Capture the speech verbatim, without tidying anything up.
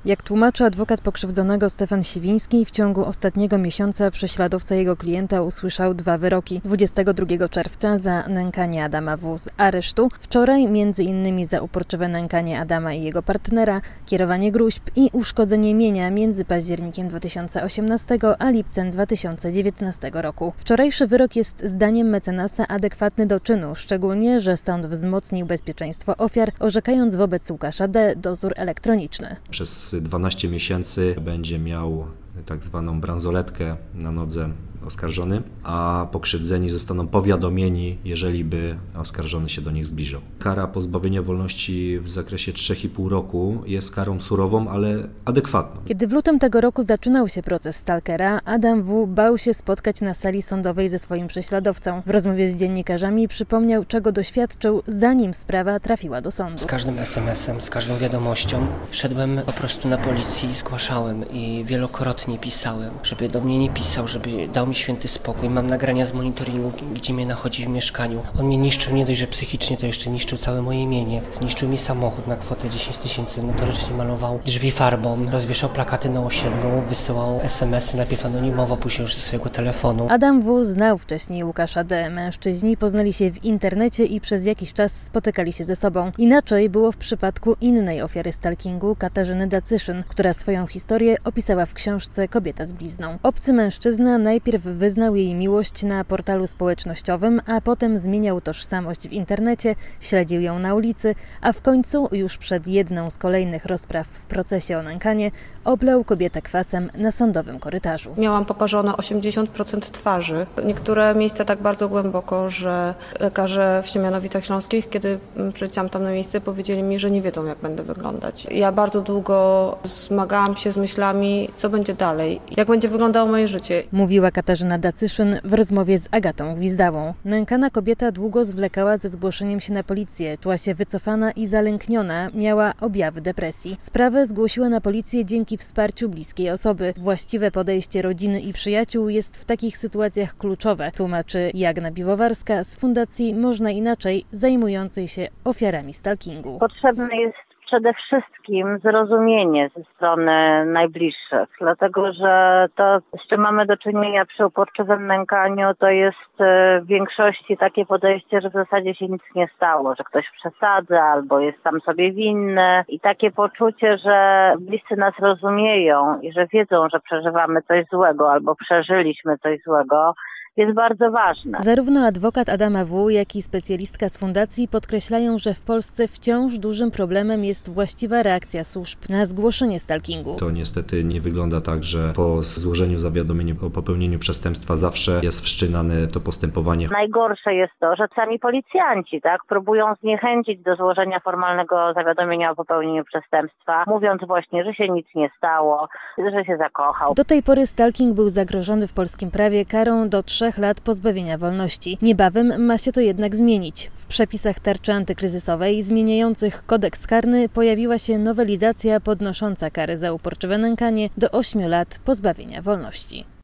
Jak tłumaczy adwokat pokrzywdzonego Stefan Siwiński, w ciągu ostatniego miesiąca prześladowca jego klienta usłyszał dwa wyroki. dwudziestego drugiego czerwca za nękanie Adama W. z aresztu, wczoraj między innymi za uporczywe nękanie Adama i jego partnera, kierowanie gróźb i uszkodzenie mienia między październikiem dwa tysiące osiemnastego a lipcem dwa tysiące dziewiętnastego roku. Wczorajszy wyrok jest zdaniem mecenasa adekwatny do czynu, szczególnie, że sąd wzmocnił bezpieczeństwo ofiar, orzekając wobec Łukasza D. dozór elektroniczny. Przez dwanaście miesięcy będzie miał tak zwaną bransoletkę na nodze oskarżony, a pokrzywdzeni zostaną powiadomieni, jeżeli by oskarżony się do nich zbliżał. Kara pozbawienia wolności w zakresie trzy i pół roku jest karą surową, ale adekwatną. Kiedy w lutym tego roku zaczynał się proces stalkera, Adam W. bał się spotkać na sali sądowej ze swoim prześladowcą. W rozmowie z dziennikarzami przypomniał, czego doświadczył, zanim sprawa trafiła do sądu. Z każdym es em esem, z każdą wiadomością szedłem po prostu na policję i zgłaszałem i wielokrotnie pisałem, żeby do mnie nie pisał, żeby dał mi święty spokój. Mam nagrania z monitoringu, gdzie mnie nachodzi w mieszkaniu. On mnie niszczył nie dość, że psychicznie, to jeszcze niszczył całe moje mienie. Zniszczył mi samochód na kwotę dziesięć tysięcy, notorycznie malował drzwi farbą, rozwieszał plakaty na osiedlu, wysyłał es em esy, najpierw anonimowo, później już ze swojego telefonu. Adam W. znał wcześniej Łukasza D. Mężczyźni poznali się w internecie i przez jakiś czas spotykali się ze sobą. Inaczej było w przypadku innej ofiary stalkingu, Katarzyny Dacyszyn, która swoją historię opisała w książce Kobieta z blizną. Obcy mężczyzna najpierw wyznał jej miłość na portalu społecznościowym, a potem zmieniał tożsamość w internecie, śledził ją na ulicy, a w końcu, już przed jedną z kolejnych rozpraw w procesie o nękanie, oblał kobietę kwasem na sądowym korytarzu. Miałam poparzone osiemdziesiąt procent twarzy. Niektóre miejsca tak bardzo głęboko, że lekarze w Siemianowicach Śląskich, kiedy przyleciałam tam na miejsce, powiedzieli mi, że nie wiedzą, jak będę wyglądać. Ja bardzo długo zmagałam się z myślami, co będzie dalej, jak będzie wyglądało moje życie. Mówiła Katarzyna Dacyszyn w rozmowie z Agatą Gwizdałą. Nękana kobieta długo zwlekała ze zgłoszeniem się na policję, czuła się wycofana i zalękniona, miała objawy depresji. Sprawę zgłosiła na policję dzięki wsparciu bliskiej osoby. Właściwe podejście rodziny i przyjaciół jest w takich sytuacjach kluczowe, tłumaczy Jagna Piwowarska z Fundacji Można Inaczej, zajmującej się ofiarami stalkingu. Potrzebne jest przede wszystkim zrozumienie ze strony najbliższych, dlatego że to, z czym mamy do czynienia przy uporczywym nękaniu, to jest w większości takie podejście, że w zasadzie się nic nie stało, że ktoś przesadza albo jest sam sobie winny i takie poczucie, że bliscy nas rozumieją i że wiedzą, że przeżywamy coś złego albo przeżyliśmy coś złego, jest bardzo ważne. Zarówno adwokat Adama W., jak i specjalistka z fundacji podkreślają, że w Polsce wciąż dużym problemem jest właściwa reakcja służb na zgłoszenie stalkingu. To niestety nie wygląda tak, że po złożeniu zawiadomienia o popełnieniu przestępstwa zawsze jest wszczynane to postępowanie. Najgorsze jest to, że sami policjanci tak próbują zniechęcić do złożenia formalnego zawiadomienia o popełnieniu przestępstwa, mówiąc właśnie, że się nic nie stało, że się zakochał. Do tej pory stalking był zagrożony w polskim prawie karą do trzech lat pozbawienia wolności. Niebawem ma się to jednak zmienić. W przepisach tarczy antykryzysowej zmieniających kodeks karny pojawiła się nowelizacja podnosząca karę za uporczywe nękanie do ośmiu lat pozbawienia wolności.